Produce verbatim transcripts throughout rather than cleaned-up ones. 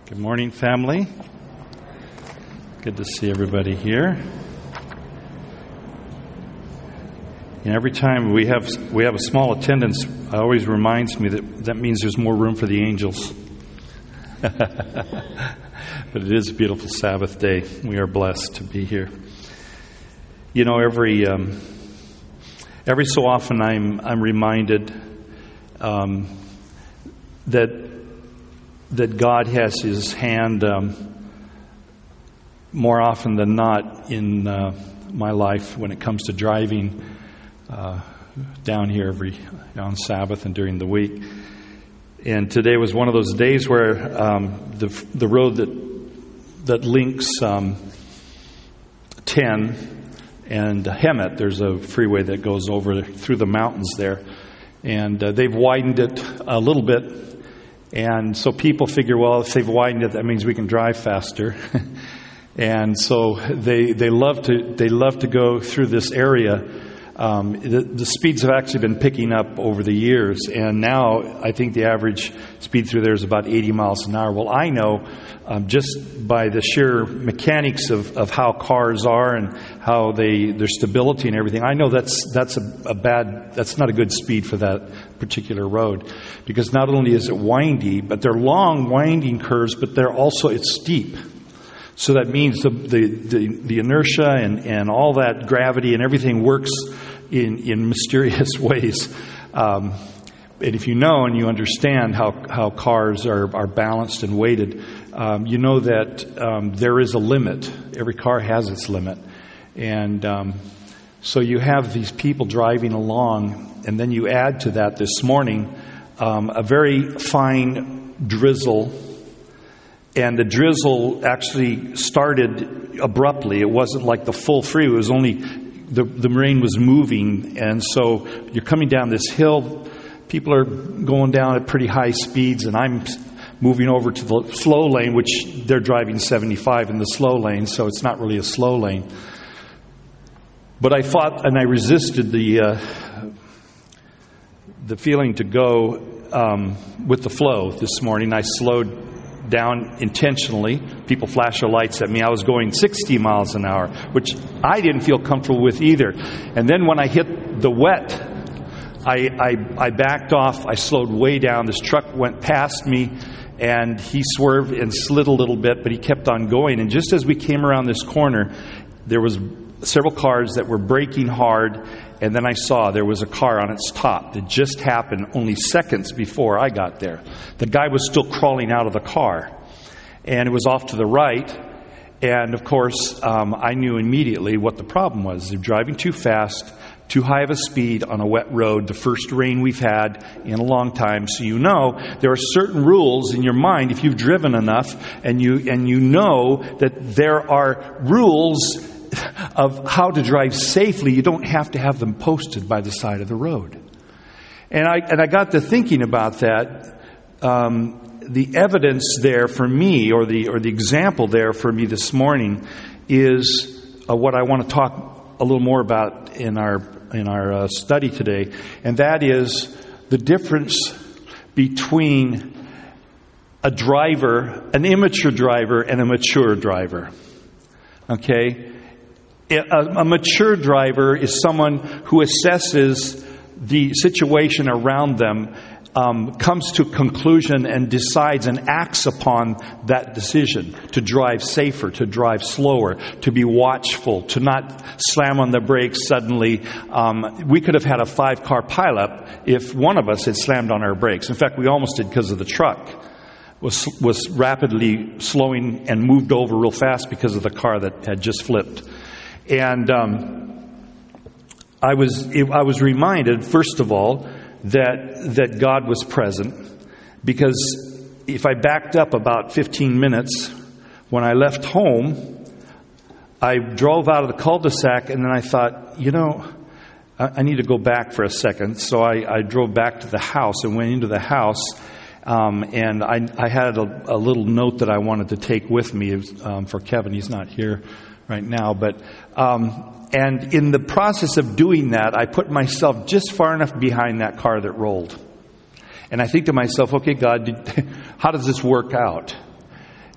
Good morning, family. Good to see everybody here. And every time we have we have a small attendance, it always reminds me that that means there's more room for the angels. But it is a beautiful Sabbath day. We are blessed to be here. You know, every um, every so often I'm I'm reminded um, that. that God has His hand um, more often than not in uh, my life when it comes to driving uh, down here every on Sabbath and during the week. And today was one of those days where um, the the road that that links um, ten and Hemet, there's a freeway that goes over through the mountains there, and uh, they've widened it a little bit. And so people figure, well, if they've widened it, that means we can drive faster. And so they they love to they love to go through this area. Um, the, the speeds have actually been picking up over the years, and now I think the average speed through there is about eighty miles an hour. Well, I know um, just by the sheer mechanics of, of how cars are and how they their stability and everything, I know that's that's a, a bad that's not a good speed for that particular road, because not only is it windy, but they're long winding curves, but they're also it's steep. So that means the the, the, the inertia and, and all that gravity and everything works in, in mysterious ways. Um, and if you know and you understand how, how cars are, are balanced and weighted, um, you know that um, there is a limit. Every car has its limit. And um, so you have these people driving along, and then you add to that this morning um, a very fine drizzle. And the drizzle actually started abruptly. It wasn't like the full freeway. It was only the, the rain was moving. And so you're coming down this hill. People are going down at pretty high speeds. And I'm moving over to the slow lane, which they're driving seventy-five in the slow lane. So it's not really a slow lane. But I fought and I resisted the, uh, the feeling to go um, with the flow this morning. I slowed down intentionally. People flash their lights at me. I was going sixty miles an hour, which I didn't feel comfortable with either. And then when I hit the wet, I, I, I backed off. I slowed way down. This truck went past me, and he swerved and slid a little bit, but he kept on going. And just as we came around this corner, there was several cars that were braking hard, and then I saw there was a car on its top that just happened only seconds before I got there. The guy was still crawling out of the car, and it was off to the right. And of course, um, I knew immediately what the problem was. They're driving too fast, too high of a speed on a wet road, the first rain we've had in a long time. So you know there are certain rules in your mind if you've driven enough, and you and you know that there are rules of how to drive safely. You don't have to have them posted by the side of the road. And I and I got to thinking about that. Um, the evidence there for me, or the or the example there for me this morning, is uh, what I want to talk a little more about in our in our uh, study today, and that is the difference between a driver, an immature driver, and a mature driver. Okay. A, a mature driver is someone who assesses the situation around them, um, comes to a conclusion and decides and acts upon that decision to drive safer, to drive slower, to be watchful, to not slam on the brakes suddenly. Um, we could have had a five-car pileup if one of us had slammed on our brakes. In fact, we almost did because of the truck was was rapidly slowing and moved over real fast because of the car that had just flipped. And um, I was I was reminded, first of all, that that God was present, because if I backed up about fifteen minutes, when I left home, I drove out of the cul-de-sac, and then I thought, you know, I, I need to go back for a second. So I, I drove back to the house and went into the house, um, and I, I had a, a little note that I wanted to take with me um, for Kevin. He's not here right now, but um, and in the process of doing that, I put myself just far enough behind that car that rolled. And I think to myself, okay, God, did, how does this work out?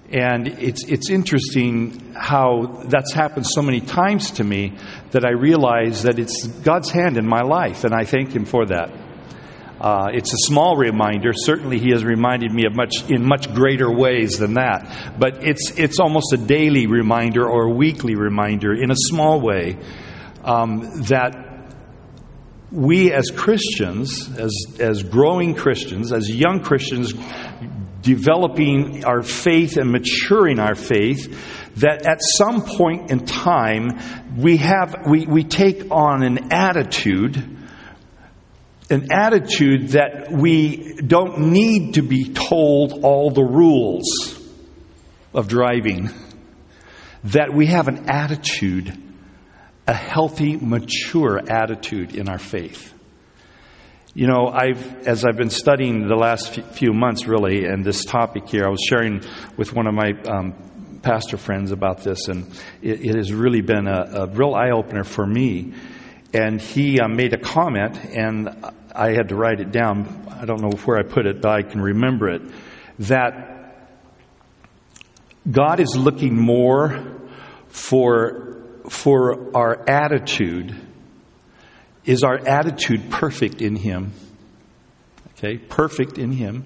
And it's it's interesting how that's happened so many times to me that I realize that it's God's hand in my life, and I thank Him for that. Uh, it's a small reminder. Certainly, He has reminded me of much in much greater ways than that. But it's it's almost a daily reminder or a weekly reminder in a small way um, that we as Christians, as as growing Christians, as young Christians, developing our faith and maturing our faith, that at some point in time we have we, we take on an attitude, an attitude that we don't need to be told all the rules of driving. That we have an attitude, a healthy, mature attitude in our faith. You know, I've, as I've been studying the last few months, really, and this topic here, I was sharing with one of my um, pastor friends about this, and it, it has really been a, a real eye-opener for me. And he uh, made a comment, and I had to write it down. I don't know where I put it, but I can remember it. That God is looking more for, for our attitude. Is our attitude perfect in Him? Okay, perfect in Him.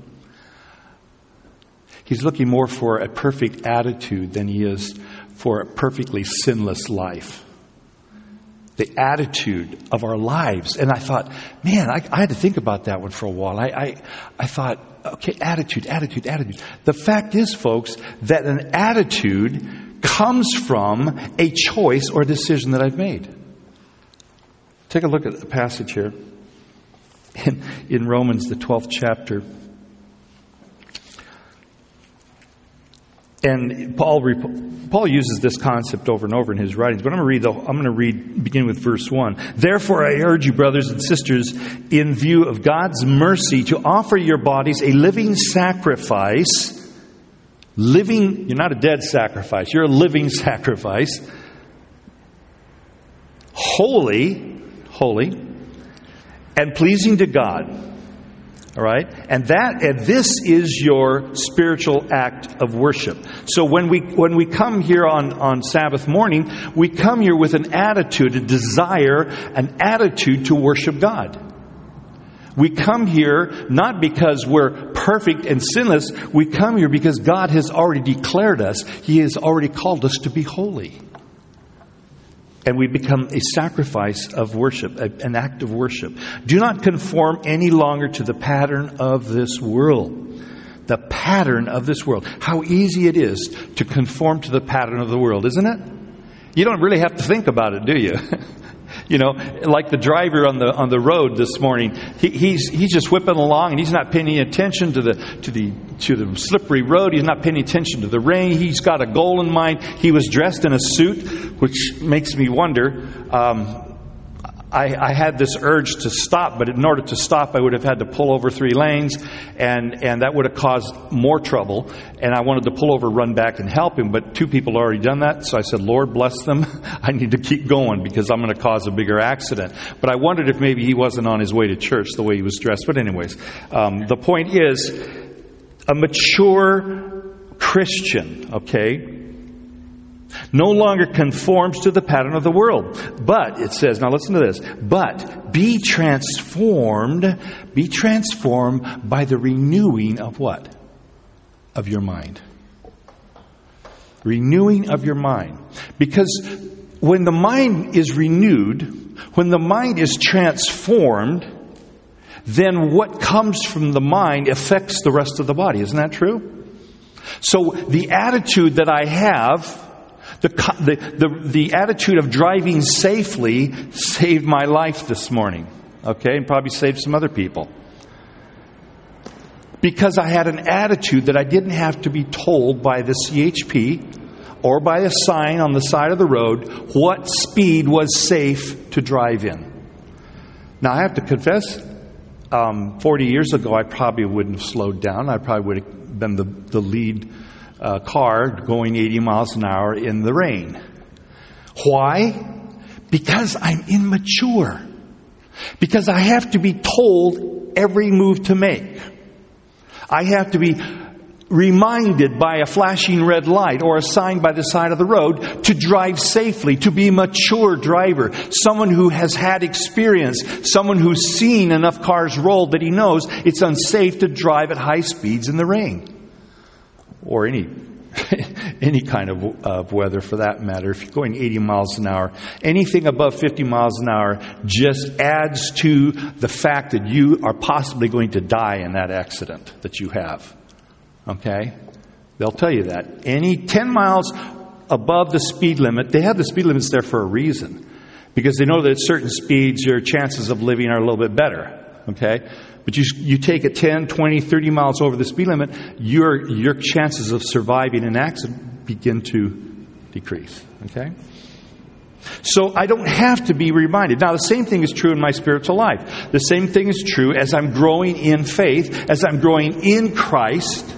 He's looking more for a perfect attitude than He is for a perfectly sinless life. The attitude of our lives. And I thought, man, I, I had to think about that one for a while. I, I, I thought, okay, attitude, attitude, attitude. The fact is, folks, that an attitude comes from a choice or decision that I've made. Take a look at the passage here in, in Romans, the twelfth chapter. And Paul Paul uses this concept over and over in his writings. But I'm going to read. The, I'm going to read, begin with verse one. Therefore, I urge you, brothers and sisters, in view of God's mercy, to offer your bodies a living sacrifice. Living. You're not a dead sacrifice. You're a living sacrifice. Holy. Holy and pleasing to God. All right? And that and this is your spiritual act of worship. So when we when we come here on, on Sabbath morning, we come here with an attitude, a desire, an attitude to worship God. We come here not because we're perfect and sinless. We come here because God has already declared us. He has already called us to be holy. And we become a sacrifice of worship, an act of worship. Do not conform any longer to the pattern of this world. The pattern of this world. How easy it is to conform to the pattern of the world, isn't it? You don't really have to think about it, do you? You know, like the driver on the on the road this morning, he, he's he's just whipping along and he's not paying any attention to the to the to the slippery road. He's not paying attention to the rain. He's got a goal in mind. He was dressed in a suit, which makes me wonder. Um, I, I had this urge to stop, but in order to stop, I would have had to pull over three lanes, and, and that would have caused more trouble. And I wanted to pull over, run back, and help him, but two people had already done that. So I said, Lord, bless them. I need to keep going because I'm going to cause a bigger accident. But I wondered if maybe he wasn't on his way to church the way he was dressed. But anyways, um, the point is, a mature Christian, okay, no longer conforms to the pattern of the world. But, it says, now listen to this, but be transformed, be transformed by the renewing of what? Of your mind. Renewing of your mind. Because when the mind is renewed, when the mind is transformed, then what comes from the mind affects the rest of the body. Isn't that true? So the attitude that I have, The, the, the, the attitude of driving safely saved my life this morning. Okay? And probably saved some other people. Because I had an attitude that I didn't have to be told by the C H P or by a sign on the side of the road what speed was safe to drive in. Now, I have to confess, um, forty years ago, I probably wouldn't have slowed down. I probably would have been the, the lead Uh, car going eighty miles an hour in the rain. Why? Because I'm immature. Because I have to be told every move to make. I have to be reminded by a flashing red light or a sign by the side of the road to drive safely, to be a mature driver, someone who has had experience, someone who's seen enough cars roll that he knows it's unsafe to drive at high speeds in the rain or any any kind of, of weather for that matter. If you're going eighty miles an hour, anything above fifty miles an hour just adds to the fact that you are possibly going to die in that accident that you have. Okay? They'll tell you that. Any ten miles above the speed limit, they have the speed limits there for a reason. Because they know that at certain speeds, your chances of living are a little bit better. Okay? But you you take it ten, twenty, thirty miles over the speed limit, your your chances of surviving an accident begin to decrease. Okay? So I don't have to be reminded. Now, the same thing is true in my spiritual life. The same thing is true as I'm growing in faith, as I'm growing in Christ.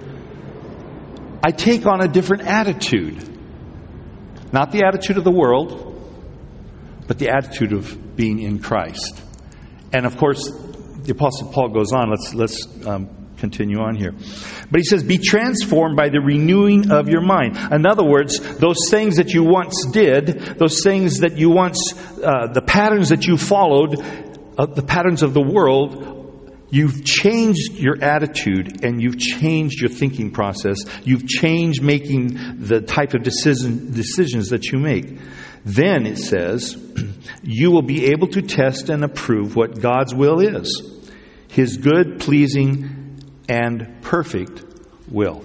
I take on a different attitude. Not the attitude of the world, but the attitude of being in Christ. And of course, the Apostle Paul goes on. Let's let's um, continue on here. But he says, be transformed by the renewing of your mind. In other words, those things that you once did, those things that you once, uh, the patterns that you followed, uh, the patterns of the world, you've changed your attitude and you've changed your thinking process. You've changed making the type of decision, decisions that you make. Then it says, you will be able to test and approve what God's will is. His good, pleasing, and perfect will.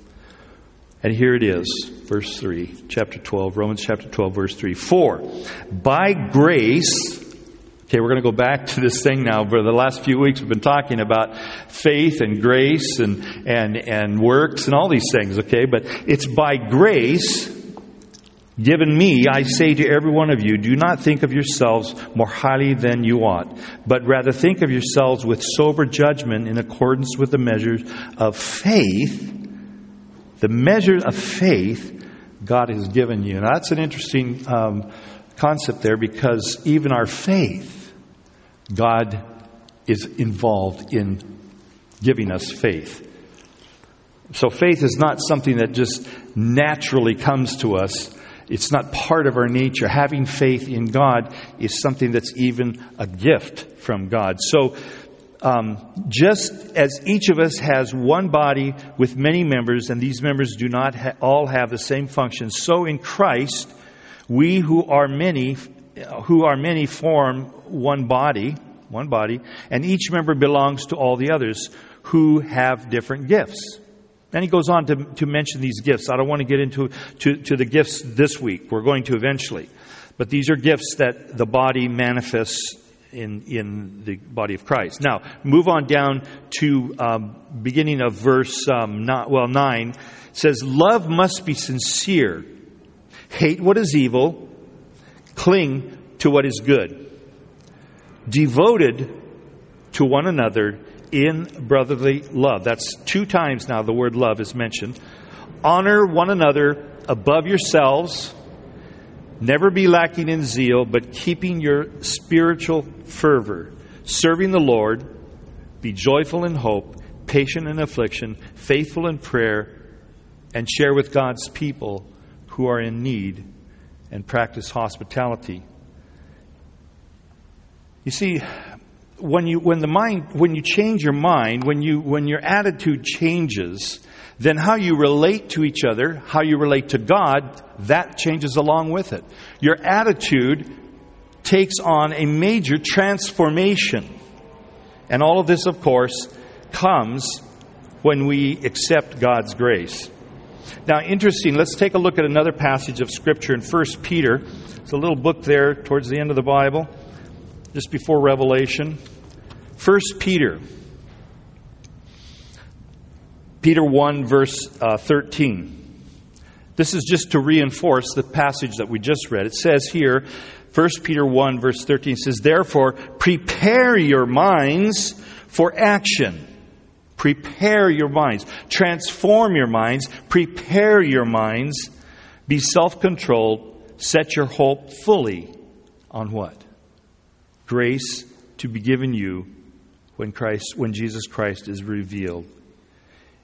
And here it is, verse three, chapter twelve, Romans chapter twelve, verse three. For by grace... Okay, we're going to go back to this thing now. For the last few weeks, we've been talking about faith and grace and, and, and works and all these things, okay? But it's by grace given me, I say to every one of you, do not think of yourselves more highly than you ought, but rather think of yourselves with sober judgment in accordance with the measures of faith, the measure of faith God has given you. Now, that's an interesting um, concept there, because even our faith, God is involved in giving us faith. So faith is not something that just naturally comes to us. It's not part of our nature. Having faith in God is something that's even a gift from God. So um, just as each of us has one body with many members, and these members do not ha- all have the same function, so in Christ, we who are many, who are many form one body, one body, and each member belongs to all the others who have different gifts. Then he goes on to, to mention these gifts. I don't want to get into to, to the gifts this week. We're going to eventually. But these are gifts that the body manifests in, in the body of Christ. Now, move on down to um, beginning of verse um, not, well nine. It says, love must be sincere. Hate what is evil. Cling to what is good. Devoted to one another in brotherly love. That's two times now the word love is mentioned. Honor one another above yourselves. Never be lacking in zeal, but keeping your spiritual fervor. Serving the Lord. Be joyful in hope, patient in affliction, faithful in prayer, and share with God's people who are in need, and practice hospitality. You see, when you when the mind when you change your mind, when you when your attitude changes, then how you relate to each other, how you relate to God, that changes along with it. Your attitude takes on a major transformation. And all of this, of course, comes when we accept God's grace. Now, interesting, let's take a look at another passage of Scripture in First Peter. It's a little book there towards the end of the Bible, just before Revelation. First Peter. Peter one, verse uh, thirteen. This is just to reinforce the passage that we just read. It says here, First Peter one, verse thirteen, says, therefore, prepare your minds for action. Prepare your minds. Transform your minds. Prepare your minds. Be self-controlled. Set your hope fully on what? Grace to be given you when Christ, when Jesus Christ is revealed.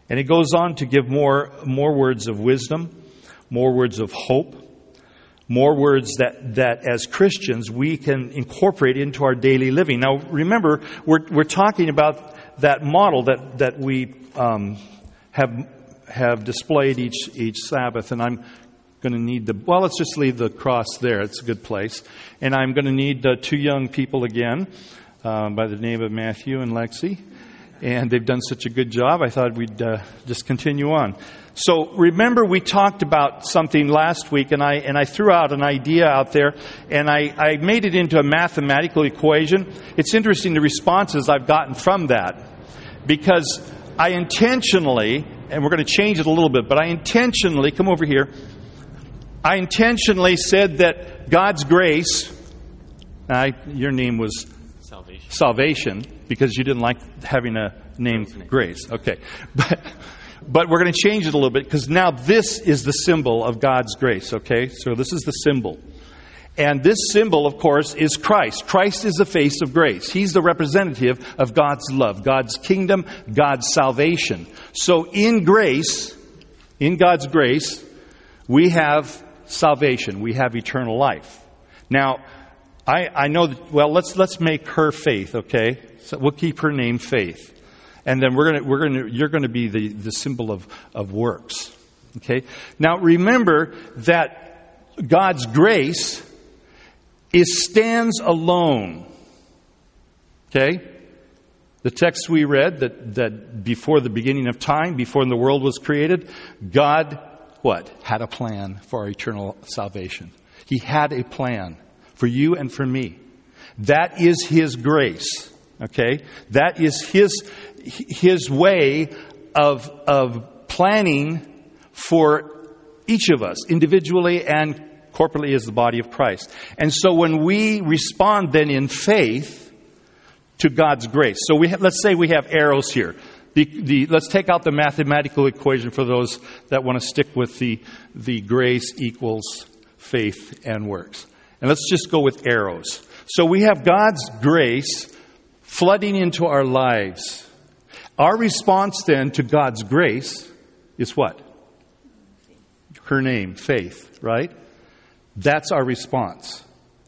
And it goes on to give more, more words of wisdom, more words of hope, more words that, that as Christians we can incorporate into our daily living. Now remember, we're, we're talking about that model that, that we um, have, have displayed each, each Sabbath. And I'm going to need the, well, let's just leave the cross there. It's a good place. And I'm going to need uh, two young people again uh, by the name of Matthew and Lexi. And they've done such a good job, I thought we'd uh, just continue on. So remember we talked about something last week, and I and I threw out an idea out there, and I, I made it into a mathematical equation. It's interesting the responses I've gotten from that, because I intentionally, and we're going to change it a little bit, but I intentionally, come over here, I intentionally said that God's grace, I, your name was Salvation. Salvation, because you didn't like having a name Grace. Okay. But but we're going to change it a little bit, because now this is the symbol of God's grace, okay? So this is the symbol. And this symbol, of course, is Christ. Christ is the face of grace. He's the representative of God's love, God's kingdom, God's salvation. So in grace, in God's grace, we have salvation. We have eternal life. Now, I, I know that, well, let's let's make her Faith, okay? So we'll keep her name Faith. And then we're gonna we're gonna you're gonna be the, the symbol of, of works. Okay? Now remember that God's grace is stands alone. Okay? The text we read that, that before the beginning of time, before the world was created, God what? Had a plan for our eternal salvation. He had a plan for you and for me. That is His grace. Okay? That is His His way of of planning for each of us, individually and corporately as the body of Christ. And so when we respond then in faith to God's grace. So we ha- let's say we have arrows here. The, the, let's take out the mathematical equation for those that want to stick with the, the grace equals faith and works. And let's just go with arrows. So we have God's grace flooding into our lives. Our response then to God's grace is what? Her name, faith, right? That's our response.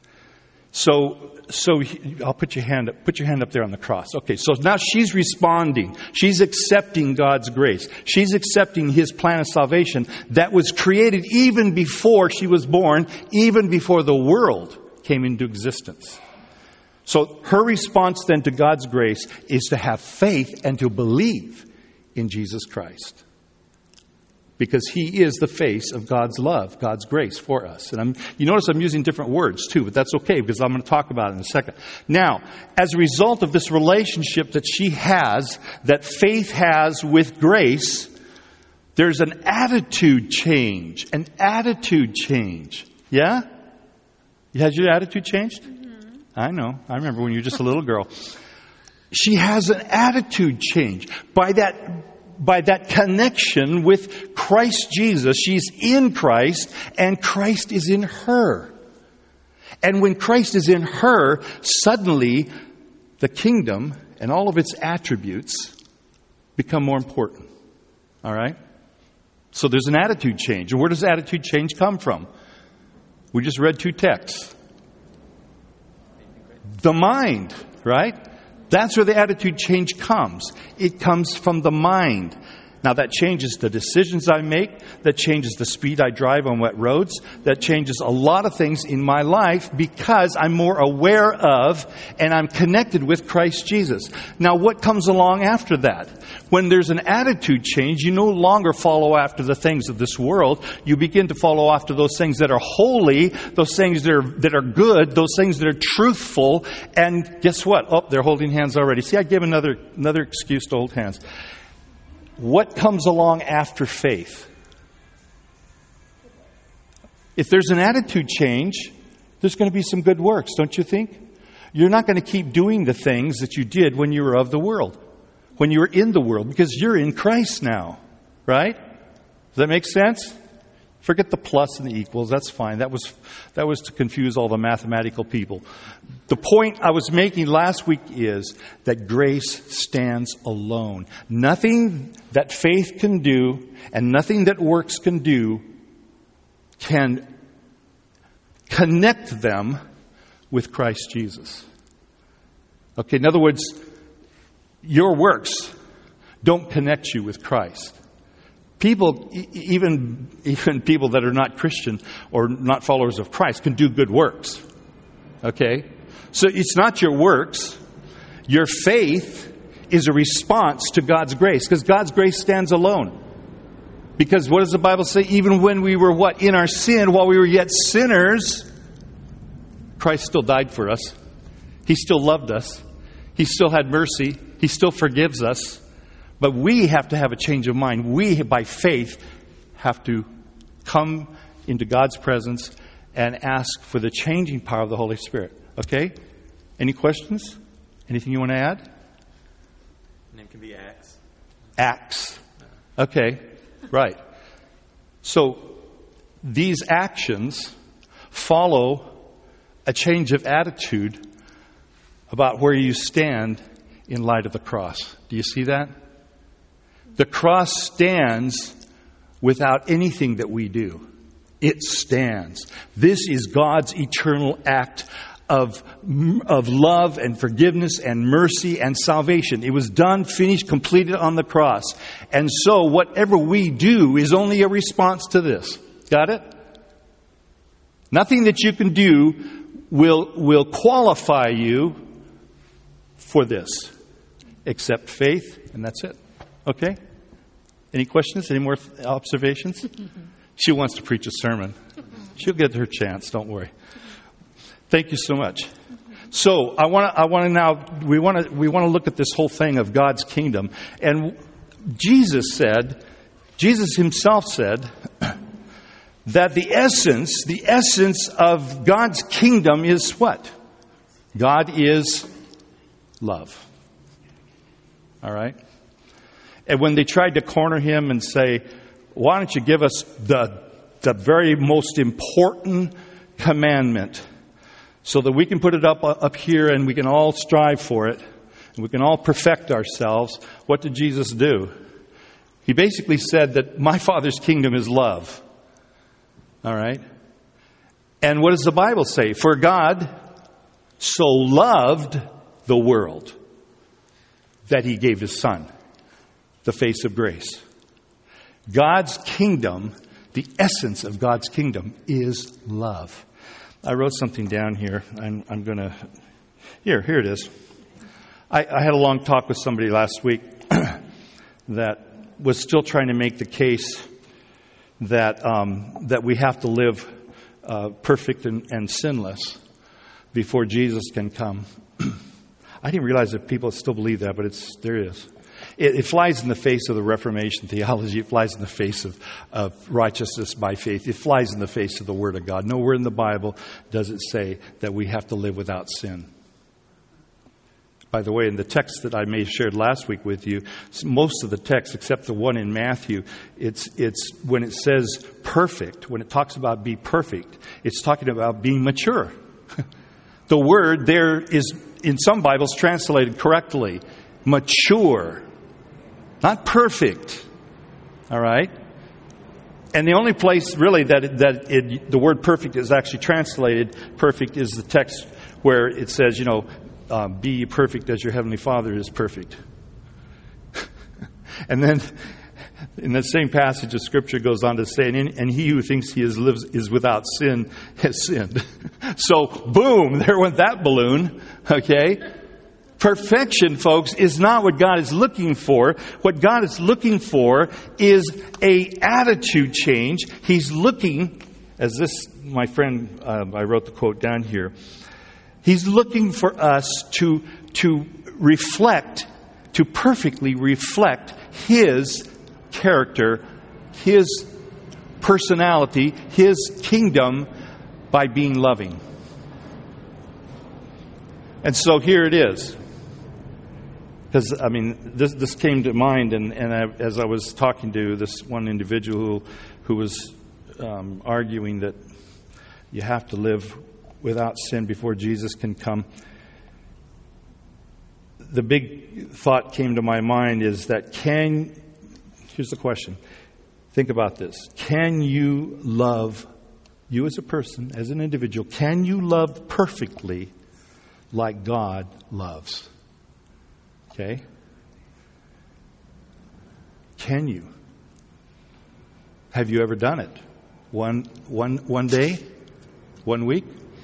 So, so I'll put your hand up, put your hand up there on the cross. Okay, so now she's responding. She's accepting God's grace. She's accepting His plan of salvation that was created even before she was born, even before the world came into existence. So her response then to God's grace is to have faith and to believe in Jesus Christ. Because He is the face of God's love, God's grace for us. And I'm, you notice I'm using different words too, but that's okay because I'm going to talk about it in a second. Now, as a result of this relationship that she has, that faith has with grace, there's an attitude change. An attitude change. Yeah? Has your attitude changed? Mm-hmm. I know. I remember when you were just a little girl. She has an attitude change. By that By that connection with Christ Jesus, she's in Christ and Christ is in her. And when Christ is in her, suddenly the kingdom and all of its attributes become more important. All right? So there's an attitude change. And where does attitude change come from? We just read two texts. The mind, right? That's where the attitude change comes. It comes from the mind. Now that changes the decisions I make. That changes the speed I drive on wet roads. That changes a lot of things in my life because I'm more aware of and I'm connected with Christ Jesus. Now what comes along after that? When there's an attitude change, you no longer follow after the things of this world. You begin to follow after those things that are holy, those things that are, that are good, those things that are truthful. And guess what? Oh, they're holding hands already. See, I gave another, another excuse to hold hands. What comes along after faith? If there's an attitude change, there's going to be some good works, don't you think? You're not going to keep doing the things that you did when you were of the world, when you were in the world, because you're in Christ now, right? Does that make sense? Forget the plus and the equals. That's fine. That was, that was to confuse all the mathematical people. The point I was making last week is that grace stands alone. Nothing that faith can do and nothing that works can do can connect them with Christ Jesus. Okay, in other words, your works don't connect you with Christ. People, even, even people that are not Christian or not followers of Christ, can do good works. Okay? So it's not your works. Your faith is a response to God's grace, because God's grace stands alone. Because what does the Bible say? Even when we were what? In our sin, while we were yet sinners, Christ still died for us. He still loved us. He still had mercy. He still forgives us. But we have to have a change of mind. We, by faith, have to come into God's presence and ask for the changing power of the Holy Spirit. Okay? Any questions? Anything you want to add? Name can be Acts. Acts. Okay. Right. So these actions follow a change of attitude about where you stand in light of the cross. Do you see that? The cross stands without anything that we do. It stands. This is God's eternal act of, of love and forgiveness and mercy and salvation. It was done, finished, completed on the cross. And so whatever we do is only a response to this. Got it? Nothing that you can do will, will qualify you for this, except faith, and that's it. Okay? Any questions? Any more observations? She wants to preach a sermon. She'll get her chance. Don't worry. Thank you so much. So I want to. I want to now. We want to. We want to look at this whole thing of God's kingdom. And Jesus said, Jesus Himself said, that the essence, the essence of God's kingdom is what? God is love. All right. And when they tried to corner Him and say, why don't you give us the, the very most important commandment so that we can put it up, up here and we can all strive for it and we can all perfect ourselves, what did Jesus do? He basically said that my Father's kingdom is love. All right? And what does the Bible say? For God so loved the world that He gave His Son, the face of grace. God's kingdom, the essence of God's kingdom is love. I wrote something down here. I'm, I'm going to... Here, here it is. I, I had a long talk with somebody last week that was still trying to make the case that um, that we have to live uh, perfect and, and sinless before Jesus can come. I didn't realize that people still believe that, but it's there it is. It, it flies in the face of the Reformation theology. It flies in the face of, of righteousness by faith. It flies in the face of the Word of God. Nowhere in the Bible does it say that we have to live without sin. By the way, in the text that I may have shared last week with you, most of the text, except the one in Matthew, it's it's when it says perfect, when it talks about be perfect, it's talking about being mature. The word there is, in some Bibles, translated correctly, mature, not perfect. All right? And the only place really that it, that it, the word perfect is actually translated perfect is the text where it says, you know, Uh, be perfect as your Heavenly Father is perfect. And then in the same passage of Scripture goes on to say, and, and he who thinks he is, lives, is without sin has sinned. So, boom, there went that balloon. Okay? Perfection, folks, is not what God is looking for. What God is looking for is a attitude change. He's looking, as this, my friend, uh, I wrote the quote down here, He's looking for us to, to reflect, to perfectly reflect His character, His personality, His kingdom by being loving. And so here it is. Because, I mean, this this came to mind, and, and I, as I was talking to this one individual who, who was um, arguing that you have to live without sin before Jesus can come, the big thought came to my mind is that can, here's the question. Think about this. Can you love, you as a person, as an individual, can you love perfectly like God loves? Okay? Can you? Have you ever done it? One, one, one day? One week?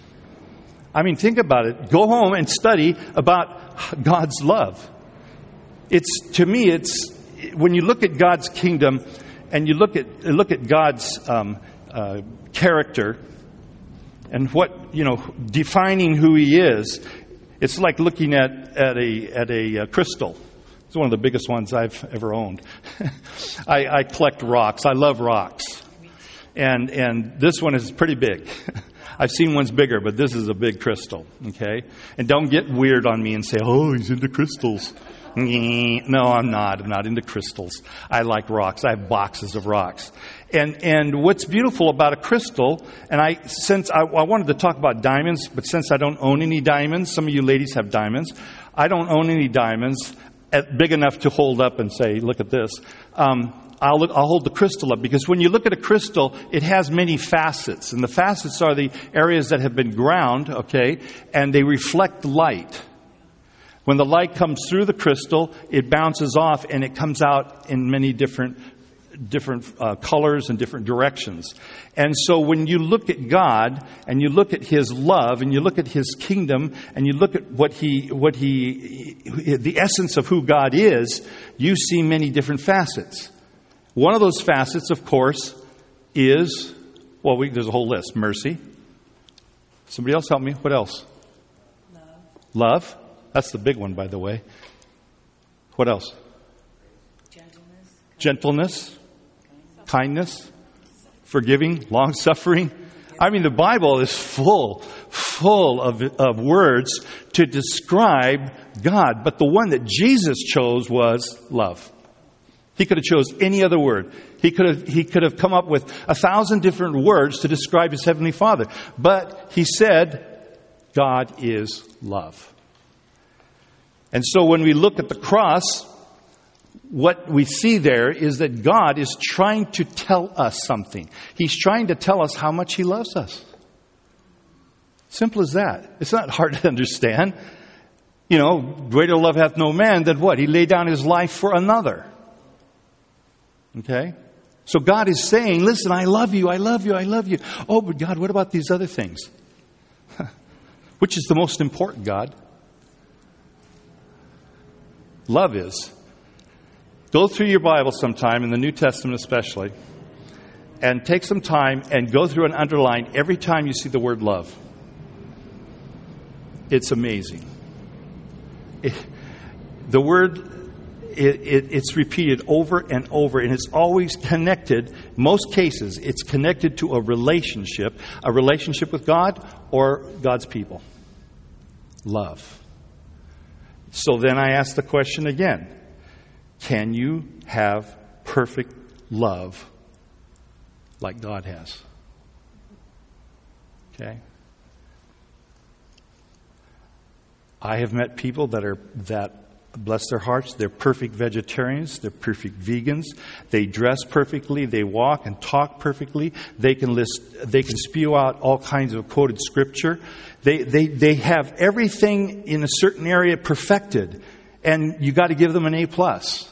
I mean, think about it. Go home and study about God's love. It's, to me, it's, when you look at God's kingdom and you look at, look at God's um, uh, character and what, you know, defining who He is, it's like looking at, at a, at a uh, crystal. It's one of the biggest ones I've ever owned. I, I collect rocks. I love rocks. And, and this one is pretty big. I've seen ones bigger, but this is a big crystal, okay? And don't get weird on me and say, oh, he's into crystals. No, I'm not. I'm not into crystals. I like rocks. I have boxes of rocks. And and what's beautiful about a crystal, and I since I, I wanted to talk about diamonds, but since I don't own any diamonds, some of you ladies have diamonds. I don't own any diamonds at, big enough to hold up and say, look at this. Um, I'll, look, I'll hold the crystal up, because when you look at a crystal, it has many facets. And the facets are the areas that have been ground, okay, and they reflect light. When the light comes through the crystal, it bounces off and it comes out in many different different uh, colors and different directions. And so when you look at God and you look at His love and you look at His kingdom and you look at what He, what He, the essence of who God is, you see many different facets. One of those facets, of course, is, well, we, there's a whole list. Mercy. Somebody else help me. What else? Love. Love. That's the big one, by the way. What else? Gentleness. Gentleness. Kindness. Forgiving. Long-suffering. I mean, the Bible is full, full of, of words to describe God. But the one that Jesus chose was love. He could have chose any other word. He could have, he could have come up with a thousand different words to describe His Heavenly Father. But He said, God is love. And so when we look at the cross, what we see there is that God is trying to tell us something. He's trying to tell us how much He loves us. Simple as that. It's not hard to understand. You know, greater love hath no man than what? He laid down His life for another. Okay? So God is saying, listen, I love you, I love you, I love you. Oh, but God, what about these other things? Which is the most important, God? Love is. Go through your Bible sometime, in the New Testament especially, and take some time and go through and underline every time you see the word love. It's amazing. It, the word... It, it, it's repeated over and over, and it's always connected. Most cases, it's connected to a relationship, a relationship with God or God's people. Love. So then I ask the question again. Can you have perfect love like God has? Okay. I have met people that are that bless their hearts, they're perfect vegetarians, they're perfect vegans, they dress perfectly, they walk and talk perfectly, they can list, they can spew out all kinds of quoted scripture. They they they have everything in a certain area perfected, and you got to give them an A plus.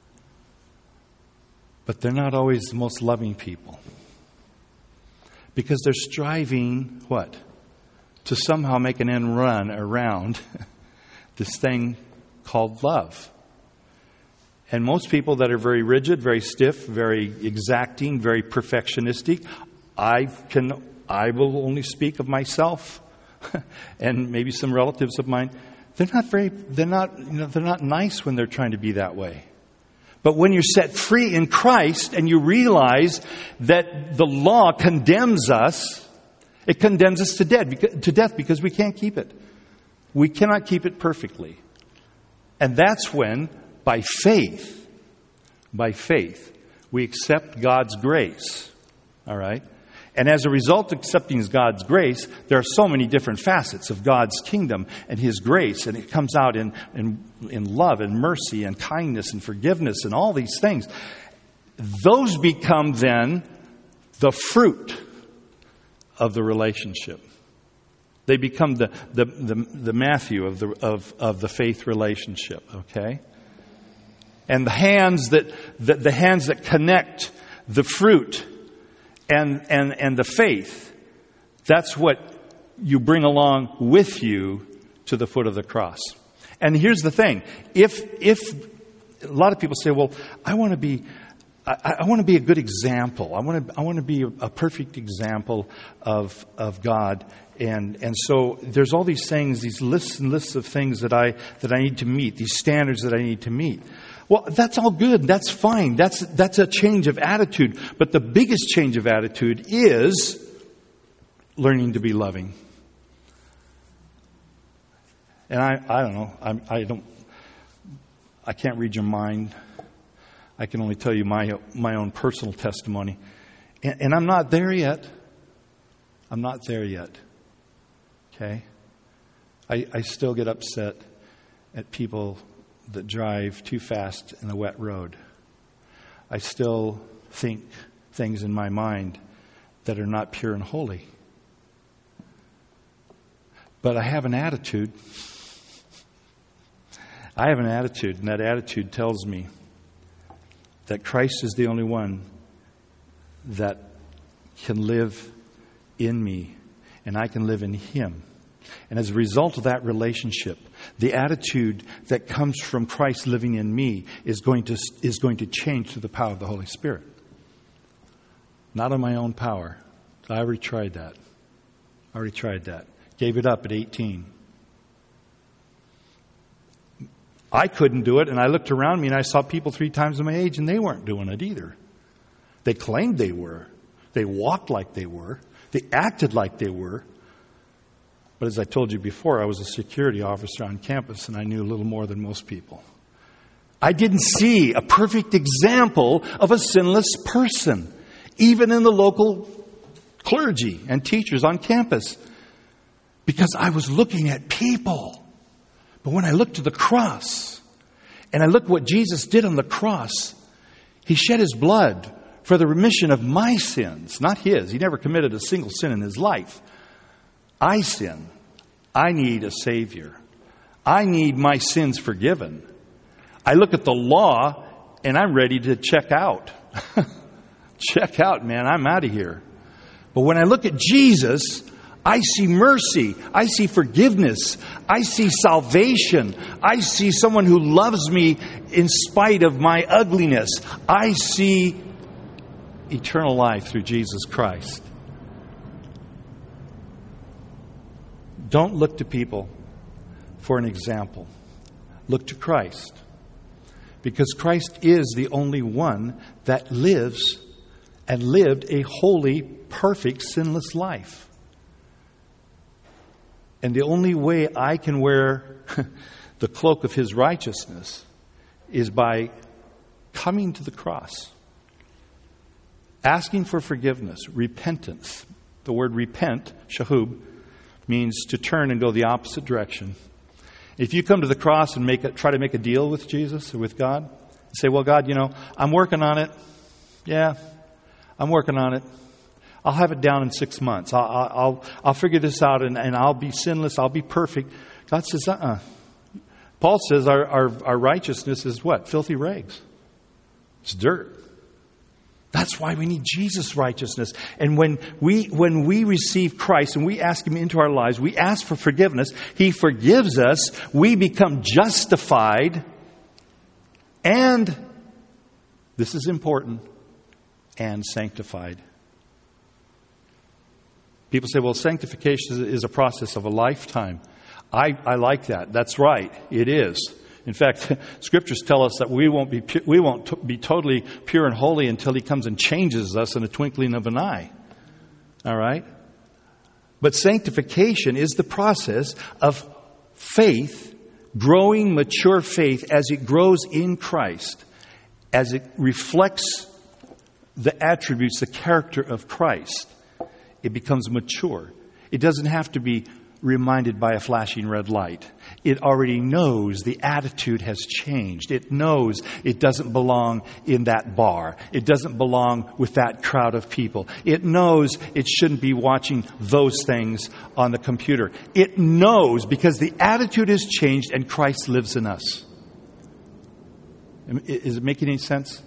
But they're not always the most loving people, because they're striving what? To somehow make an end run around this thing called love. And most people that are very rigid, very stiff, very exacting, very perfectionistic, I can I will only speak of myself and maybe some relatives of mine. They're not very they're not you know they're not nice when they're trying to be that way. But when you're set free in Christ and you realize that the law condemns us, it condemns us to death to death because we can't keep it. We cannot keep it perfectly. And that's when, by faith, by faith, we accept God's grace. All right? And as a result of accepting God's grace, there are so many different facets of God's kingdom and His grace. And it comes out in, in, in love and mercy and kindness and forgiveness and all these things. Those become then the fruit of the relationship. They become the, the, the, the Matthew of the, of, of the faith relationship, okay? And the hands that, the, the hands that connect the fruit and, and, and the faith, that's what you bring along with you to the foot of the cross. And here's the thing. If, if a lot of people say, well, I want to be, I, I want to be a good example. I want to, I want to be a, a perfect example of, of God. And and so there's all these things, these lists and lists of things that I that I need to meet, these standards that I need to meet. Well, that's all good. That's fine. That's that's a change of attitude. But the biggest change of attitude is learning to be loving. And I I don't know. I I don't. I can't read your mind. I can only tell you my my own personal testimony, and, and I'm not there yet. I'm not there yet. Okay? I, I still get upset at people that drive too fast in the wet road. I still think things in my mind that are not pure and holy. But I have an attitude. I have an attitude, and that attitude tells me that Christ is the only one that can live in me, and I can live in Him. And as a result of that relationship, the attitude that comes from Christ living in me is going to is going to change through the power of the Holy Spirit. Not on my own power. I already tried that. I already tried that. Gave it up at eighteen. I couldn't do it, and I looked around me and I saw people three times my age, and they weren't doing it either. They claimed they were. They walked like they were. They acted like they were. But as I told you before, I was a security officer on campus, and I knew a little more than most people. I didn't see a perfect example of a sinless person, even in the local clergy and teachers on campus, because I was looking at people. But when I looked to the cross, and I looked what Jesus did on the cross, He shed His blood for the remission of my sins, not His. He never committed a single sin in His life. I sin. I need a Savior. I need my sins forgiven. I look at the law and I'm ready to check out. Check out, man. I'm out of here. But when I look at Jesus, I see mercy. I see forgiveness. I see salvation. I see someone who loves me in spite of my ugliness. I see eternal life through Jesus Christ. Don't look to people for an example. Look to Christ. Because Christ is the only one that lives and lived a holy, perfect, sinless life. And the only way I can wear the cloak of His righteousness is by coming to the cross. Asking for forgiveness, repentance. The word repent, shahub, means to turn and go the opposite direction. If you come to the cross and make a, try to make a deal with Jesus or with God, and say, well, God, you know, I'm working on it. Yeah, I'm working on it. I'll have it down in six months. I'll, I'll, I'll figure this out, and, and I'll be sinless. I'll be perfect. God says, uh-uh. Paul says our, our, our righteousness is what? Filthy rags. It's dirt. That's why we need Jesus' righteousness. And when we when we receive Christ and we ask Him into our lives, we ask for forgiveness. He forgives us. We become justified. And, this is important, and sanctified. People say, well, sanctification is a process of a lifetime. I, I like that. That's right. It is. In fact, Scriptures tell us that we won't be pu- we won't t- be totally pure and holy until He comes and changes us in a twinkling of an eye. All right? But sanctification is the process of faith, growing mature faith as it grows in Christ, as it reflects the attributes, the character of Christ, it becomes mature. It doesn't have to be reminded by a flashing red light. It already knows the attitude has changed. It knows it doesn't belong in that bar. It doesn't belong with that crowd of people. It knows it shouldn't be watching those things on the computer. It knows because the attitude has changed and Christ lives in us. Is it making any sense?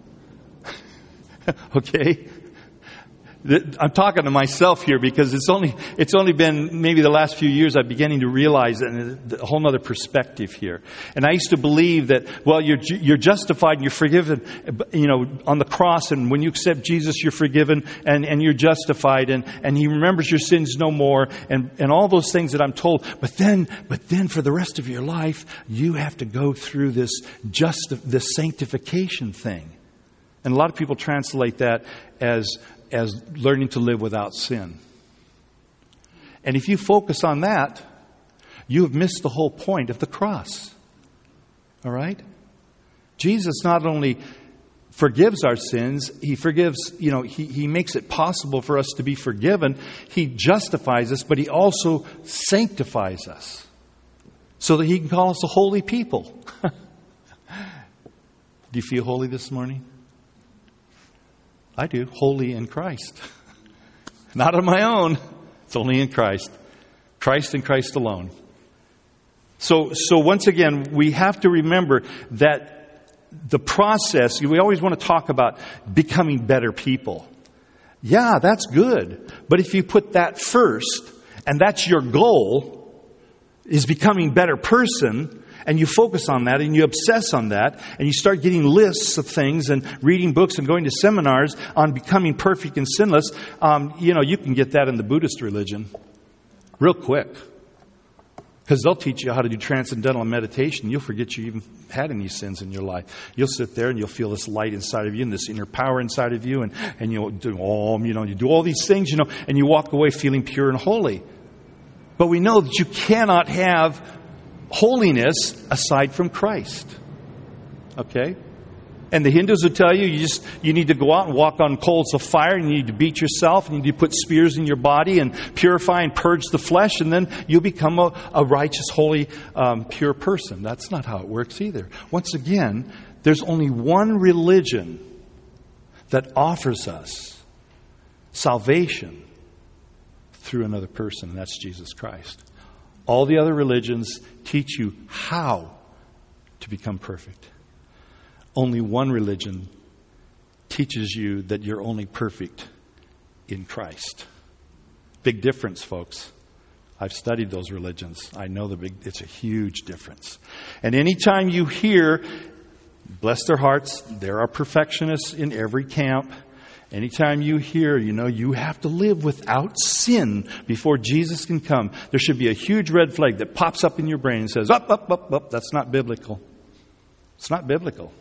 Okay. I'm talking to myself here because it's only it's only been maybe the last few years I'm beginning to realize a whole other perspective here. And I used to believe that, well, you're you're justified and you're forgiven, you know, on the cross, and when you accept Jesus, you're forgiven and, and you're justified, and, and He remembers your sins no more, and, and all those things that I'm told. But then, but then for the rest of your life, you have to go through this just this sanctification thing. And a lot of people translate that as as learning to live without sin. And if you focus on that, you have missed the whole point of the cross. All right? Jesus not only forgives our sins, He forgives, you know, He, he makes it possible for us to be forgiven. He justifies us, but He also sanctifies us so that He can call us a holy people. Do you feel holy this morning? I do. Holy in Christ. Not on my own. It's only in Christ. Christ and Christ alone. So, so once again, we have to remember that the process, we always want to talk about becoming better people. Yeah, that's good. But if you put that first, and that's your goal, is becoming a better person, and you focus on that and you obsess on that and you start getting lists of things and reading books and going to seminars on becoming perfect and sinless, um, you know, you can get that in the Buddhist religion real quick. Because they'll teach you how to do transcendental meditation. You'll forget you even had any sins in your life. You'll sit there and you'll feel this light inside of you and this inner power inside of you. And, and you'll do, oh, you know, you do all these things, you know, and you walk away feeling pure and holy. But we know that you cannot have holiness aside from Christ. Okay? And the Hindus will tell you, you just you need to go out and walk on coals of fire, and you need to beat yourself, and you need to put spears in your body and purify and purge the flesh, and then you'll become a, a righteous, holy, um, pure person. That's not how it works either. Once again, there's only one religion that offers us salvation through another person, and that's Jesus Christ. All the other religions teach you how to become perfect. Only one religion teaches you that you're only perfect in Christ. Big difference, folks. I've studied those religions. I know the big, it's a huge difference. And anytime you hear, bless their hearts, there are perfectionists in every camp. Anytime you hear, you know, you have to live without sin before Jesus can come, there should be a huge red flag that pops up in your brain and says, up, up, up, up, that's not biblical. It's not biblical.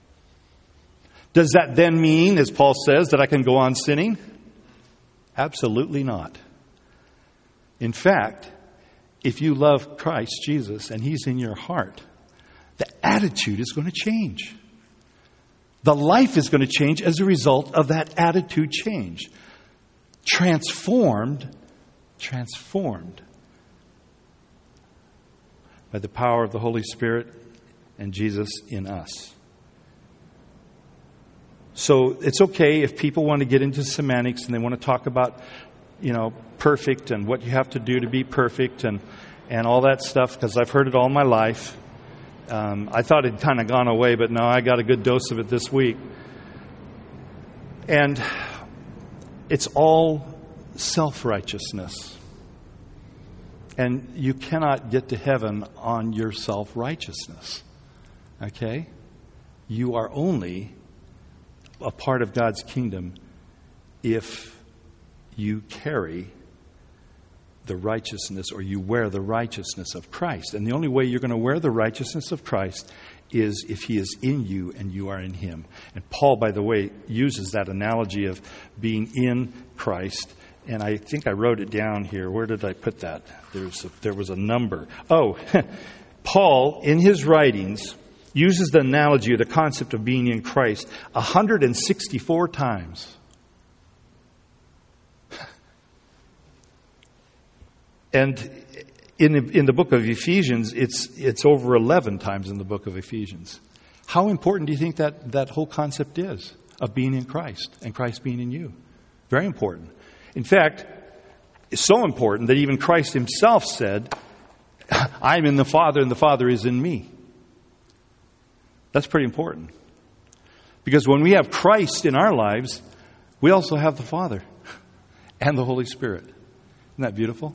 Does that then mean, as Paul says, that I can go on sinning? Absolutely not. In fact, if you love Christ Jesus and He's in your heart, the attitude is going to change. The life is going to change as a result of that attitude change. Transformed, transformed by the power of the Holy Spirit and Jesus in us. So it's okay if people want to get into semantics and they want to talk about, you know, perfect and what you have to do to be perfect and, and all that stuff, because I've heard it all my life. Um, I thought it had kind of gone away, but no, I got a good dose of it this week. And it's all self-righteousness. And you cannot get to heaven on your self-righteousness. Okay? You are only a part of God's kingdom if you carry the righteousness, or you wear the righteousness of Christ. And the only way you're going to wear the righteousness of Christ is if He is in you and you are in Him. And Paul, by the way, uses that analogy of being in Christ. And I think I wrote it down here. Where did I put that? There's a, there was a number. Oh, Paul, in his writings, uses the analogy or the concept of being in Christ one hundred sixty-four times. And in the, in the book of Ephesians, it's it's over eleven times in the book of Ephesians. How important do you think that, that whole concept is of being in Christ and Christ being in you? Very important. In fact, it's so important that even Christ himself said, I'm in the Father and the Father is in me. That's pretty important. Because when we have Christ in our lives, we also have the Father and the Holy Spirit. Isn't that beautiful?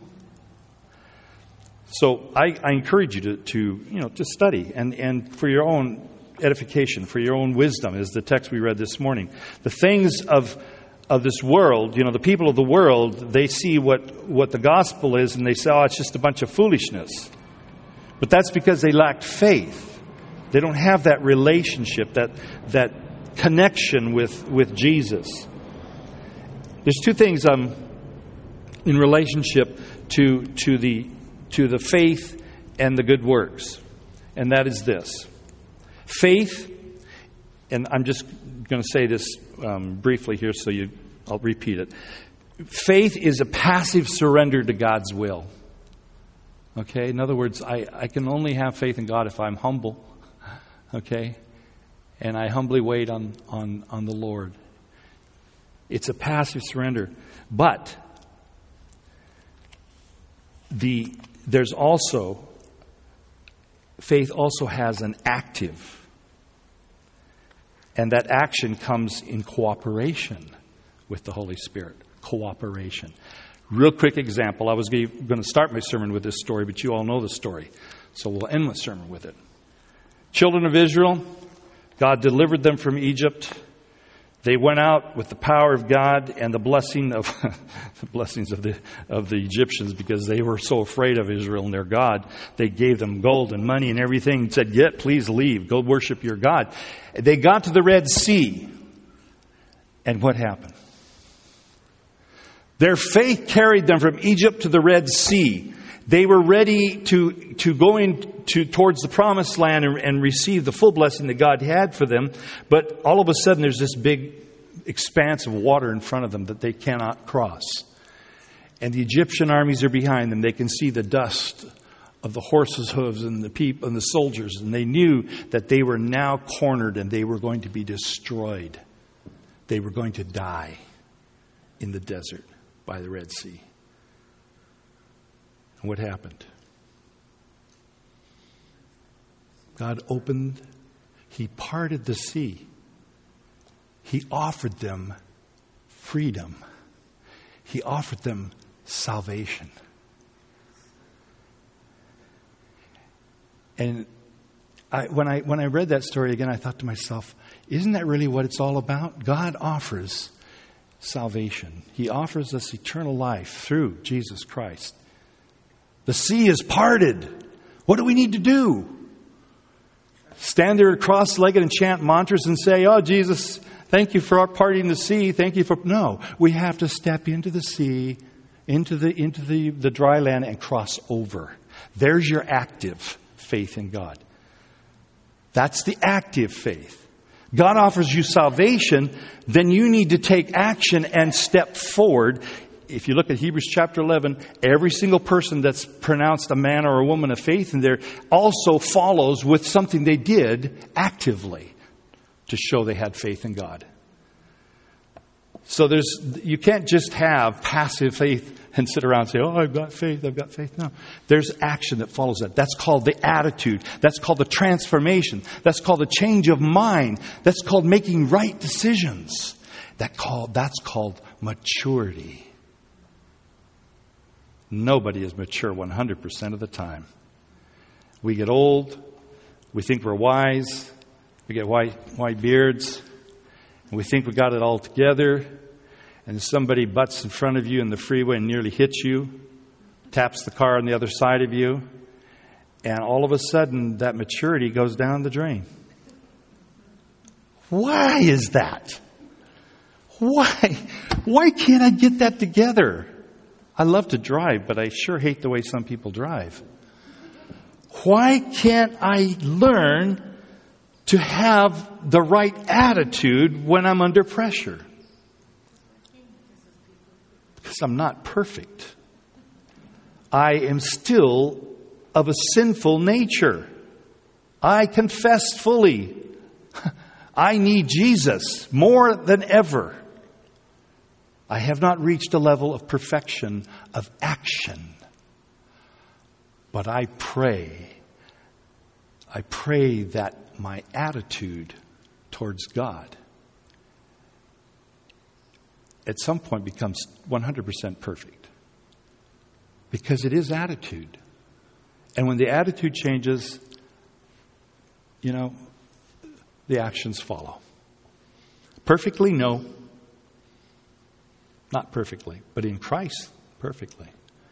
So I, I encourage you to, to, you know, to study and, and for your own edification, for your own wisdom, is the text we read this morning. The things of of this world, you know, the people of the world, they see what, what the gospel is and they say, oh, it's just a bunch of foolishness. But that's because they lacked faith. They don't have that relationship, that that connection with, with Jesus. There's two things um, in relationship to to the to the faith and the good works. And that is this. Faith, and I'm just going to say this um, briefly here, so you, I'll repeat it. Faith is a passive surrender to God's will. Okay? In other words, I, I can only have faith in God if I'm humble. Okay? And I humbly wait on, on, on the Lord. It's a passive surrender. But the there's also, faith also has an active. And that action comes in cooperation with the Holy Spirit. Cooperation. Real quick example. I was going to start my sermon with this story, but you all know the story. So we'll end the sermon with it. Children of Israel, God delivered them from Egypt. They went out with the power of God and the blessing of the blessings of the of the Egyptians, because they were so afraid of Israel and their God. They gave them gold and money and everything and said, "Yeah, please leave. Go worship your God." They got to the Red Sea. And what happened? Their faith carried them from Egypt to the Red Sea. They were ready to, to go in to, towards the promised land and, and receive the full blessing that God had for them. But all of a sudden there's this big expanse of water in front of them that they cannot cross. And the Egyptian armies are behind them. They can see the dust of the horses' hooves and the people and the soldiers. And they knew that they were now cornered and they were going to be destroyed. They were going to die in the desert by the Red Sea. And what happened? God opened, He parted the sea. He offered them freedom. He offered them salvation. And I, when I when I read that story again, I thought to myself, isn't that really what it's all about? God offers salvation. He offers us eternal life through Jesus Christ. The sea is parted. What do we need to do? Stand there cross-legged and chant mantras and say, "Oh, Jesus, thank you for parting the sea. Thank you for..." No, we have to step into the sea, into the into the, the dry land and cross over. There's your active faith in God. That's the active faith. God offers you salvation, then you need to take action and step forward. If you look at Hebrews chapter eleven, every single person that's pronounced a man or a woman of faith in there also follows with something they did actively to show they had faith in God. So there's you can't just have passive faith and sit around and say, "Oh, I've got faith, I've got faith." No. There's action that follows that. That's called the attitude. That's called the transformation. That's called the change of mind. That's called making right decisions. That called that's called maturity. Nobody is mature one hundred percent of the time. We get old. We think we're wise. We get white, white beards. And we think we got it all together. And somebody butts in front of you in the freeway and nearly hits you. Taps the car on the other side of you. And all of a sudden, that maturity goes down the drain. Why is that? Why? Why can't I get that together? I love to drive, but I sure hate the way some people drive. Why can't I learn to have the right attitude when I'm under pressure. Because I'm not perfect. I am still of a sinful nature. I confess fully. I need Jesus more than ever. I have not reached a level of perfection of action. But I pray, I pray that my attitude towards God at some point becomes one hundred percent perfect. Because it is attitude. And when the attitude changes, you know, the actions follow. Perfectly, no. Not perfectly, but in Christ, perfectly.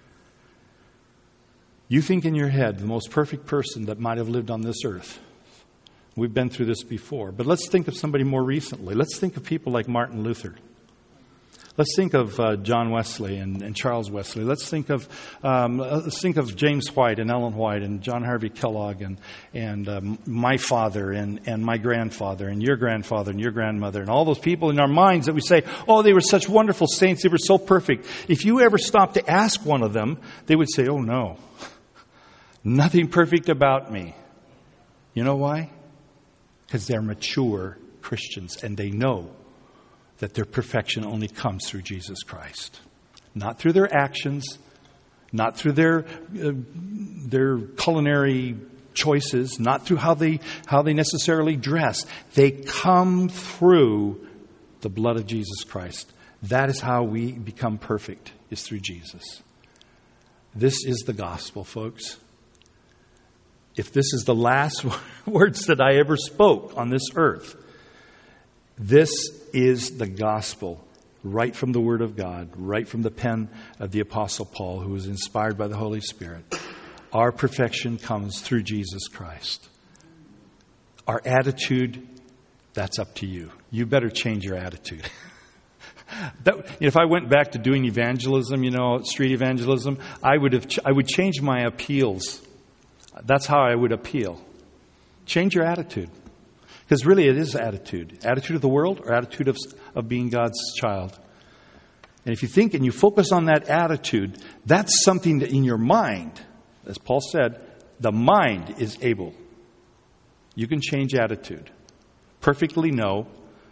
You think in your head the most perfect person that might have lived on this earth. We've been through this before. But let's think of somebody more recently. Let's think of people like Martin Luther. Let's think of uh, John Wesley and, and Charles Wesley. Let's think of um, let's think of James White and Ellen White and John Harvey Kellogg and and um, my father and, and my grandfather and your grandfather and your grandmother and all those people in our minds that we say, oh, they were such wonderful saints. They were so perfect. If you ever stopped to ask one of them, they would say, oh, no, nothing perfect about me. You know why? Because they're mature Christians and they know that their perfection only comes through Jesus Christ. Not through their actions, not through their uh, their culinary choices, not through how they how they necessarily dress. They come through the blood of Jesus Christ. That is how we become perfect, is through Jesus. This is the gospel, folks. If this is the last words that I ever spoke on this earth, this is the gospel, right from the Word of God, right from the pen of the Apostle Paul, who was inspired by the Holy Spirit. Our perfection comes through Jesus Christ. Our attitude, that's up to you. You better change your attitude. That, if I went back to doing evangelism, you know, street evangelism, I would have, I would change my appeals. That's how I would appeal. Change your attitude. Because really it is attitude. Attitude of the world or attitude of, of being God's child. And if you think and you focus on that attitude, that's something that in your mind, as Paul said, the mind is able. You can change attitude. Perfectly no.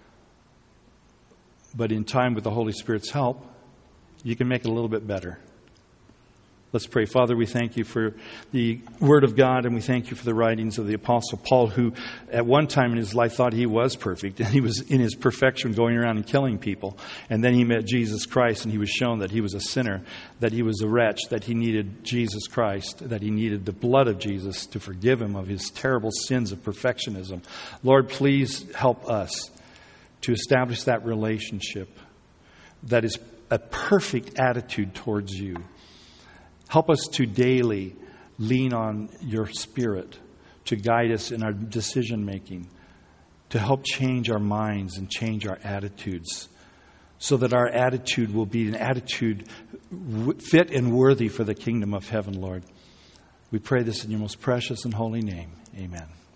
But in time with the Holy Spirit's help, you can make it a little bit better. Let's pray. Father, we thank you for the Word of God, and we thank you for the writings of the Apostle Paul, who at one time in his life thought he was perfect, and he was in his perfection going around and killing people. And then he met Jesus Christ, and he was shown that he was a sinner, that he was a wretch, that he needed Jesus Christ, that he needed the blood of Jesus to forgive him of his terrible sins of perfectionism. Lord, please help us to establish that relationship that is a perfect attitude towards you. Help us to daily lean on your Spirit to guide us in our decision making, to help change our minds and change our attitudes, so that our attitude will be an attitude fit and worthy for the kingdom of heaven, Lord. We pray this in your most precious and holy name. Amen.